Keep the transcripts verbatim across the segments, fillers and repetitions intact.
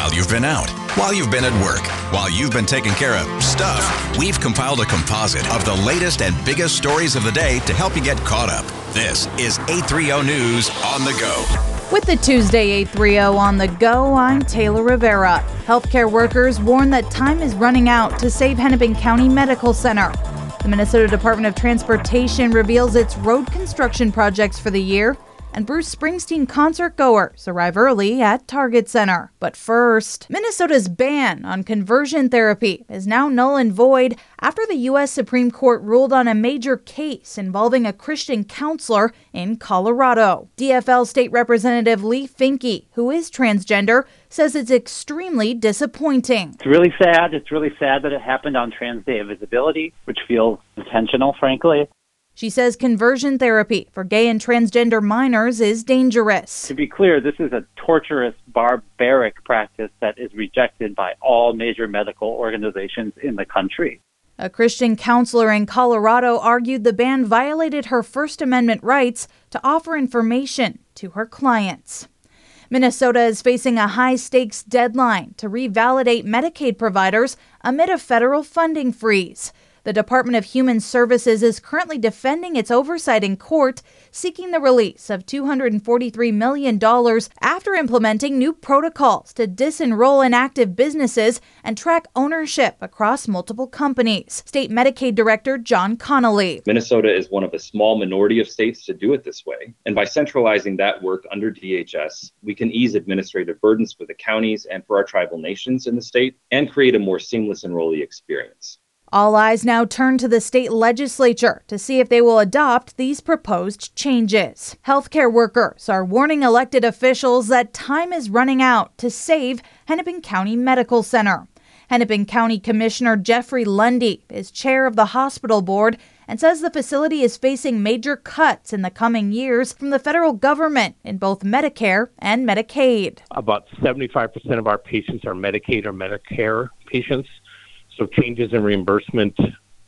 While you've been out, while you've been at work, while you've been taking care of stuff, we've compiled a composite of the latest and biggest stories of the day to help you get caught up. This is eight thirty News on the Go. With the Tuesday eight thirty on the Go, I'm Taylor Rivera. Healthcare workers warn that time is running out to save Hennepin County Medical Center. The Minnesota Department of Transportation reveals its road construction projects for the year, and Bruce Springsteen concert goers arrive early at Target Center. But first, Minnesota's ban on conversion therapy is now null and void after the U S Supreme Court ruled on a major case involving a Christian counselor in Colorado. D F L State Representative Lee Finke, who is transgender, says it's extremely disappointing. It's really sad. It's really sad that it happened on Trans Day of Visibility, which feels intentional, frankly. She says conversion therapy for gay and transgender minors is dangerous. To be clear, this is a torturous, barbaric practice that is rejected by all major medical organizations in the country. A Christian counselor in Colorado argued the ban violated her First Amendment rights to offer information to her clients. Minnesota is facing a high-stakes deadline to revalidate Medicaid providers amid a federal funding freeze. The Department of Human Services is currently defending its oversight in court, seeking the release of two hundred forty-three million dollars after implementing new protocols to disenroll inactive businesses and track ownership across multiple companies. State Medicaid Director John Connolly. Minnesota is one of a small minority of states to do it this way. And by centralizing that work under D H S, we can ease administrative burdens for the counties and for our tribal nations in the state and create a more seamless enrollee experience. All eyes now turn to the state legislature to see if they will adopt these proposed changes. Healthcare workers are warning elected officials that time is running out to save Hennepin County Medical Center. Hennepin County Commissioner Jeffrey Lundy is chair of the hospital board and says the facility is facing major cuts in the coming years from the federal government in both Medicare and Medicaid. About seventy-five percent of our patients are Medicaid or Medicare patients. So changes in reimbursement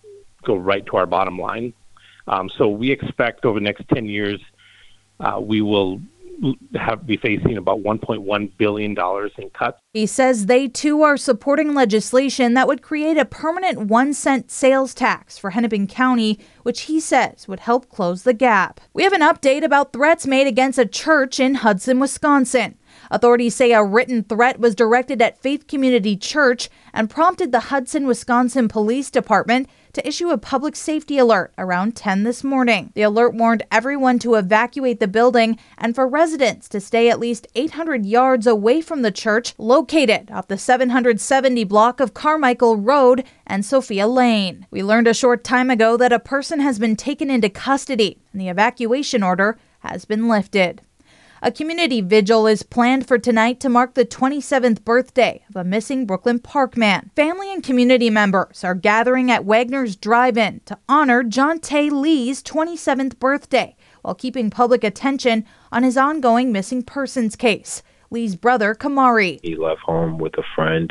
go right to our bottom line. Um, so we expect over the next ten years, uh, we will have be facing about one point one billion dollars in cuts. He says they too are supporting legislation that would create a permanent one cent sales tax for Hennepin County, which he says would help close the gap. We have an update about threats made against a church in Hudson, Wisconsin. Authorities say a written threat was directed at Faith Community Church and prompted the Hudson, Wisconsin Police Department to issue a public safety alert around ten this morning. The alert warned everyone to evacuate the building and for residents to stay at least eight hundred yards away from the church located off the seven hundred seventy block of Carmichael Road and Sophia Lane. We learned a short time ago that a person has been taken into custody and the evacuation order has been lifted. A community vigil is planned for tonight to mark the twenty-seventh birthday of a missing Brooklyn Park man. Family and community members are gathering at Wagner's Drive-In to honor Jonte Lee's twenty-seventh birthday while keeping public attention on his ongoing missing persons case. Lee's brother, Kamari. He left home with a friend.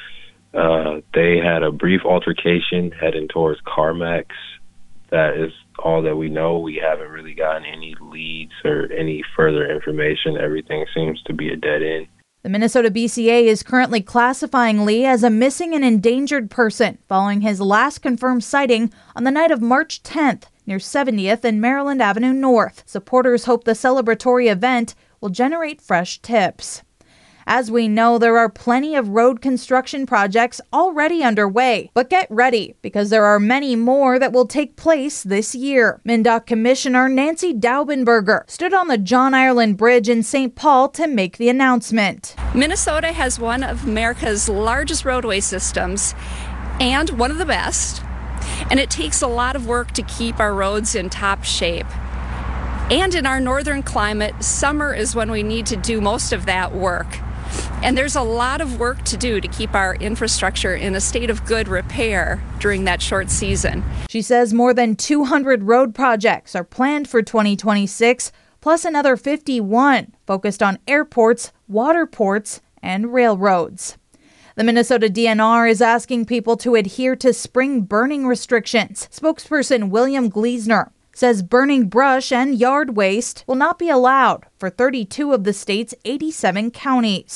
Uh, they had a brief altercation heading towards CarMax. That is all that we know. We haven't really gotten any leads or any further information. Everything seems to be a dead end. The Minnesota B C A is currently classifying Lee as a missing and endangered person following his last confirmed sighting on the night of March tenth near seventieth and Maryland Avenue North. Supporters hope the celebratory event will generate fresh tips. As we know, there are plenty of road construction projects already underway, but get ready because there are many more that will take place this year. MnDOT Commissioner Nancy Daubenberger stood on the John Ireland Bridge in Saint Paul to make the announcement. Minnesota has one of America's largest roadway systems and one of the best, and it takes a lot of work to keep our roads in top shape. And in our northern climate, summer is when we need to do most of that work. And there's a lot of work to do to keep our infrastructure in a state of good repair during that short season. She says more than two hundred road projects are planned for twenty twenty-six, plus another fifty-one focused on airports, water ports, and railroads. The Minnesota D N R is asking people to adhere to spring burning restrictions. Spokesperson William Gleasner says burning brush and yard waste will not be allowed for thirty-two of the state's eighty-seven counties.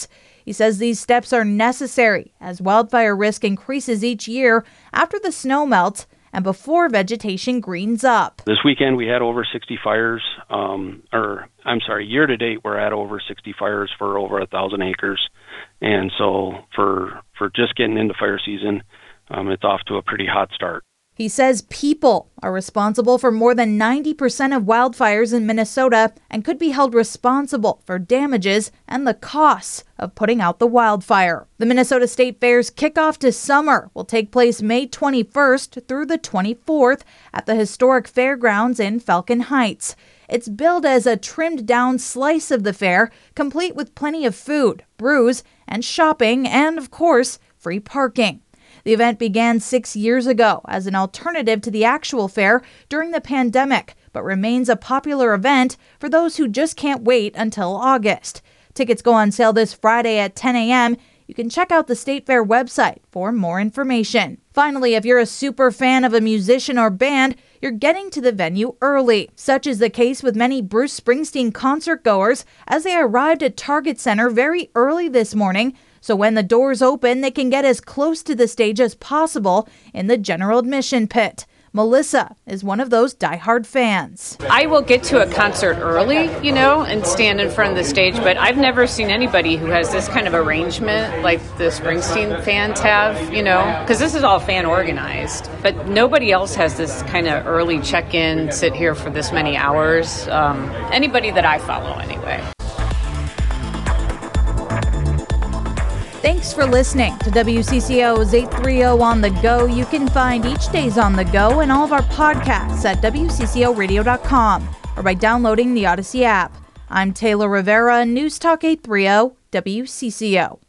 He says these steps are necessary as wildfire risk increases each year after the snow melts and before vegetation greens up. This weekend we had over sixty fires, um, or I'm sorry, year to date we're at over sixty fires for over a thousand acres. And so for for just getting into fire season, um, it's off to a pretty hot start. He says people are responsible for more than ninety percent of wildfires in Minnesota and could be held responsible for damages and the costs of putting out the wildfire. The Minnesota State Fair's kickoff to summer will take place May twenty-first through the twenty-fourth at the historic fairgrounds in Falcon Heights. It's billed as a trimmed-down slice of the fair, complete with plenty of food, brews, and shopping, and, of course, free parking. The event began six years ago as an alternative to the actual fair during the pandemic, but remains a popular event for those who just can't wait until August. Tickets go on sale this Friday at ten a.m. You can check out the State Fair website for more information. Finally, if you're a super fan of a musician or band, you're getting to the venue early. Such is the case with many Bruce Springsteen concert goers as they arrived at Target Center very early this morning. So when the doors open, they can get as close to the stage as possible in the general admission pit. Melissa is one of those diehard fans. I will get to a concert early, you know, and stand in front of the stage, but I've never seen anybody who has this kind of arrangement like the Springsteen fans have, you know, because this is all fan organized. But nobody else has this kind of early check-in, sit here for this many hours. Um, anybody that I follow, anyway. Thanks for listening to W C C O's eight thirty On the Go. You can find each day's On the Go and all of our podcasts at W C C O radio dot com or by downloading the Odyssey app. I'm Taylor Rivera, News Talk eight thirty W C C O.